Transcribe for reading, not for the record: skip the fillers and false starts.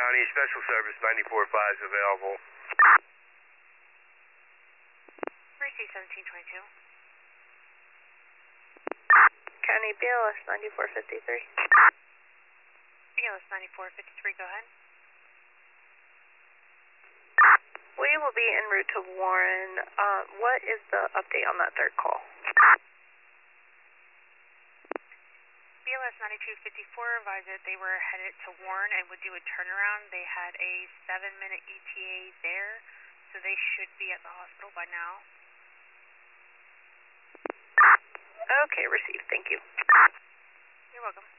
County, Special Service 94.5 is available. Receive 1722. County BLS 9453. BLS 9453, go ahead. We will be en route to Warren. What is the update on that third call? BLS 9254 advised that they were headed to Warren and would do a turnaround. They had a 7-minute ETA there, so they should be at the hospital by now. Okay, received. Thank you. You're welcome.